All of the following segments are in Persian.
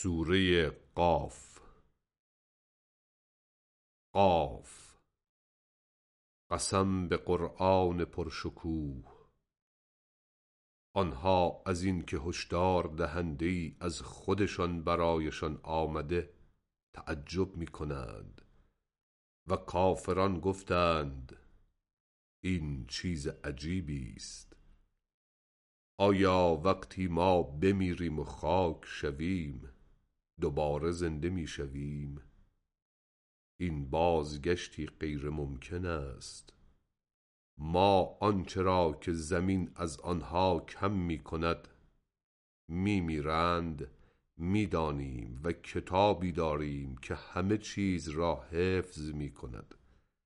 سوره قاف. قاف، قسم به قرآن پرشکوه. آنها از این که هشدار دهنده‌ای از خودشان برایشان آمده تعجب می کنند و کافران گفتند این چیز عجیبی است. آیا وقتی ما بمیریم و خاک شویم دوباره زنده می شویم؟ این بازگشتی غیر ممکن است. ما آنچه را که زمین از آنها کم می کند می میرند می دانیم و کتابی داریم که همه چیز را حفظ می کند.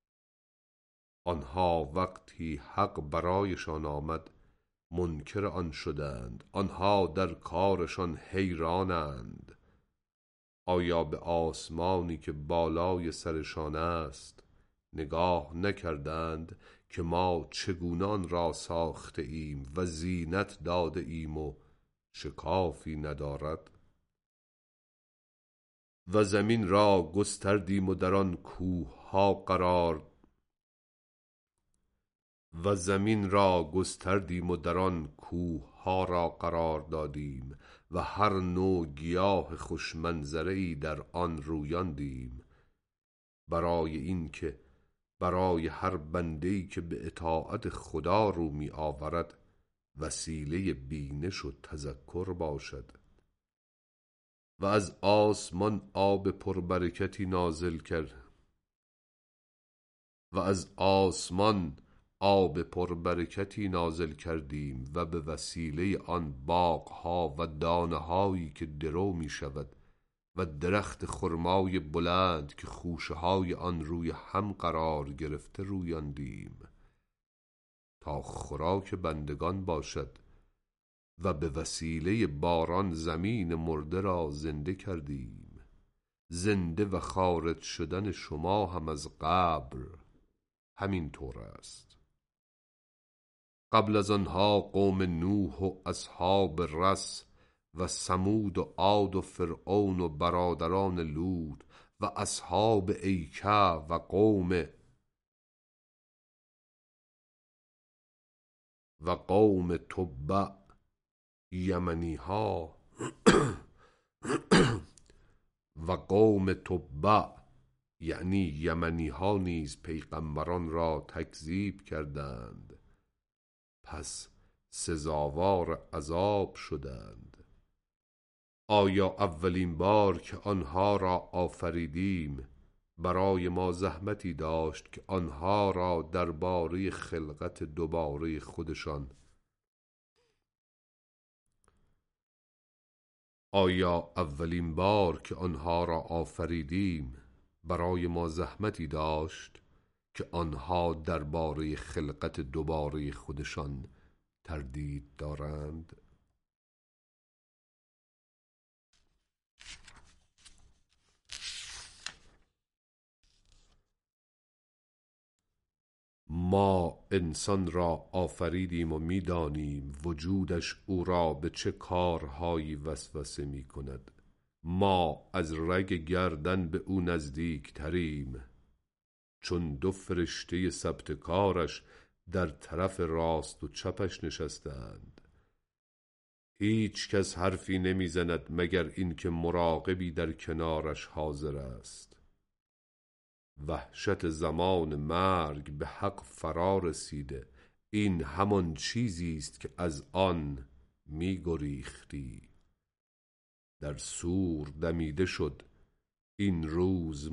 آنها وقتی حق برایشان آمد منکر آن شدند. آنها در کارشان حیرانند. آیا به آسمانی که بالای سرشان است نگاه نکردند که ما چگونه آن را ساخته ایم و زینت داده ایم و شکافی ندارد؟ و زمین را گستردیم و در آن کوه ها را قرار دادیم و هر نوع گیاه خوش منظره در آن رویاندیم، برای این که برای هر بنده‌ای که به اطاعت خدا رو می آورد وسیله بینش و تذکر باشد. و از آسمان آب پربرکتی نازل کردیم و به وسیله آن باغها و دانه هایی که درو می شود و درخت خرمای بلند که خوشه های آن روی هم قرار گرفته رویاندیم تا خوراک بندگان باشد. و به وسیله باران زمین مرده را زنده کردیم. زنده و خارج شدن شما هم از قبر همین طور است. قبل از آنها قوم نوح و اصحاب رس و ثمود و عاد و فرعون و برادران لوط و اصحاب ایکه و قوم تبع یمنی ها و قوم تبع یعنی یمنی ها نیز پیغمبران را تکذیب کردند، پس سزاوار عذاب شدند. آیا اولین بار که آنها را آفریدیم برای ما زحمتی داشت که آنها را درباره خلقت دوباره خودشان تردید دارند؟ ما انسان را آفریدیم و می دانیم وجودش او را به چه کارهایی وسوسه می کند. ما از رگ گردن به او نزدیک تریم، چون دو فرشته ثبت کارش در طرف راست و چپش نشستند. هیچ کس حرفی نمی زند مگر این که مراقبی در کنارش حاضر است. وحشت زمان مرگ به حق فرا رسیده. این همان چیزی است که از آن می گریختی. در صور دمیده شد این روز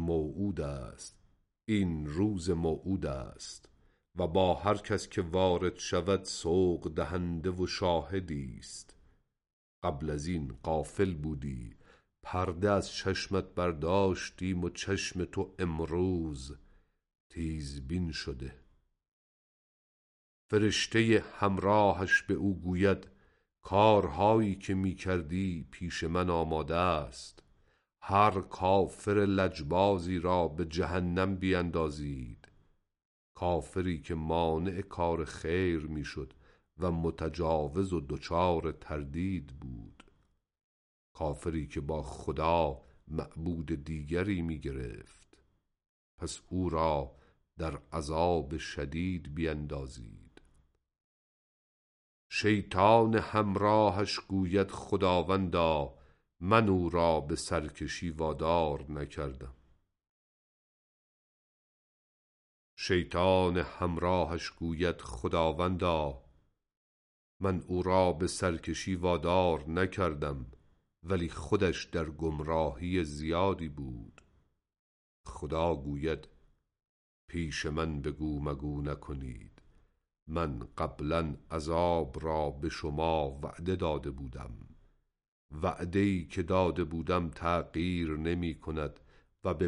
موعود است و با هر کس که وارد شود سوق دهنده و شاهدی است. قبل از این غافل بودی، پرده از چشمت برداشتیم و چشم تو امروز تیزبین شده. فرشته همراهش به او گوید کارهایی که می کردی پیش من آماده است. هر کافر لجبازی را به جهنم بیندازید. کافری که مانع کار خیر می شد و متجاوز و دچار تردید بود. کافری که با خدا معبود دیگری می گرفت، پس او را در عذاب شدید بیندازید. شیطان همراهش گوید خداوندا من او را به سرکشی وادار نکردم. شیطان همراهش گوید خداوندا من او را به سرکشی وادار نکردم، ولی خودش در گمراهی زیادی بود. خدا گوید پیش من بگو مگو نکنید، من قبلا عذاب را به شما وعده داده بودم. وعده‌ای که داده بودم تغییر نمی کند و به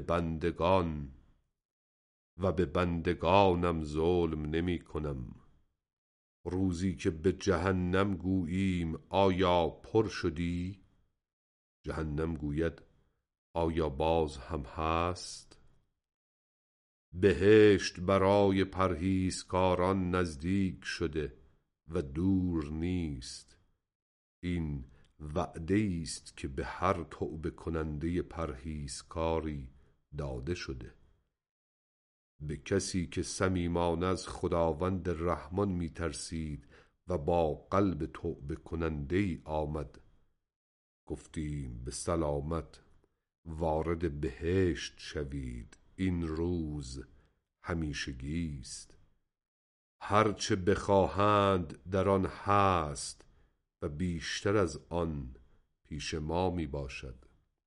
بندگانم ظلم نمی کنم. روزی که به جهنم گوییم آیا پر شدی؟ جهنم گوید آیا باز هم هست؟ بهشت برای پرهیزکاران نزدیک شده و دور نیست. این وعده است که به هر توبه کننده پرهیزکاری داده شده. به کسی که صمیمانه از خداوند رحمان می ترسید و با قلب توبه کننده ای آمد، گفتیم به سلامت وارد بهشت شوید. این روز همیشگی است، هرچه بخواهند در آن هست و بیشتر از آن پیش ما می باشد.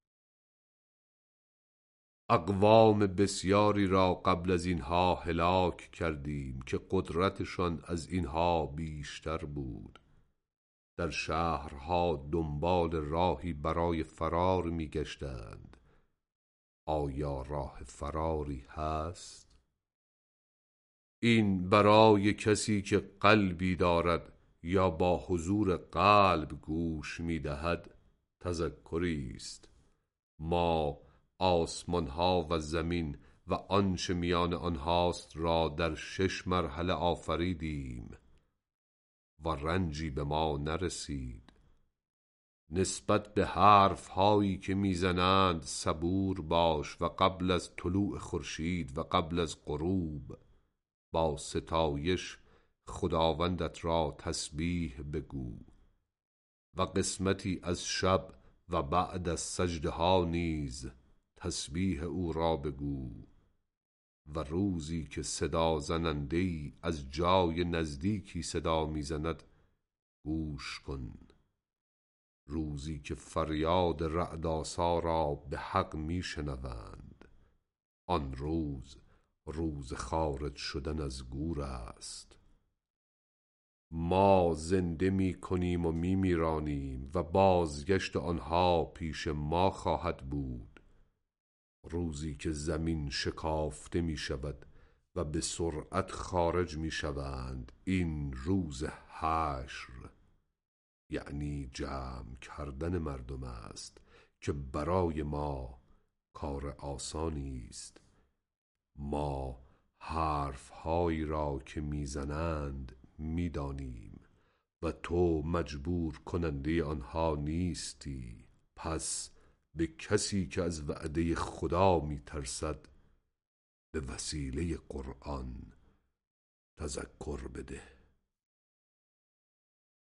اقوام بسیاری را قبل از اینها هلاک کردیم که قدرتشان از اینها بیشتر بود. در شهرها دنبال راهی برای فرار می گشتند. آیا راه فراری هست؟ این برای کسی که قلبی دارد یا با حضور قلب گوش می دهد تذکری است. ما آسمان ها و زمین و آنچه میان آنهاست را در 6 مرحله آفریدیم و رنجی به ما نرسید. نسبت به حرف هایی که میزنند صبور باش و قبل از طلوع خورشید و قبل از غروب با ستایش خداوندت را تسبیح بگو و قسمتی از شب و بعد از سجده ها نیز تسبیح او را بگو و روزی که صدا زننده‌ای از جای نزدیکی صدا میزند گوش کن. روزی که فریاد رعدآسا را به حق میشنوند. آن روز خارج شدن از گور است. ما زنده می کنیم و می میرانیم و بازگشت آنها پیش ما خواهد بود. روزی که زمین شکافته می شود و به سرعت خارج می شوند. این روز حشر یعنی جمع کردن مردم است که برای ما کار آسانی است. ما حرفهایی را که میزنند میدانیم و تو مجبور کننده آنها نیستی. پس به کسی که از وعده خدا میترسد به وسیله قرآن تذکر بده.